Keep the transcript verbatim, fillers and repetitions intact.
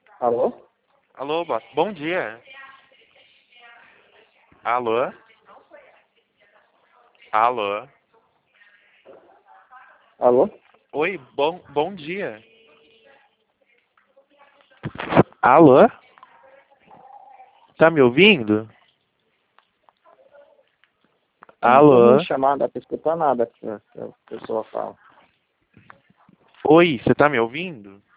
Alô? Alô, boa- bom dia. Alô? Alô? Alô? Oi, bom, bom dia. Alô? Tá me ouvindo? Eu não tô ouvindo Alô? chamada, não dá pra escutar nada que a que a pessoa fala. Oi, você tá me ouvindo?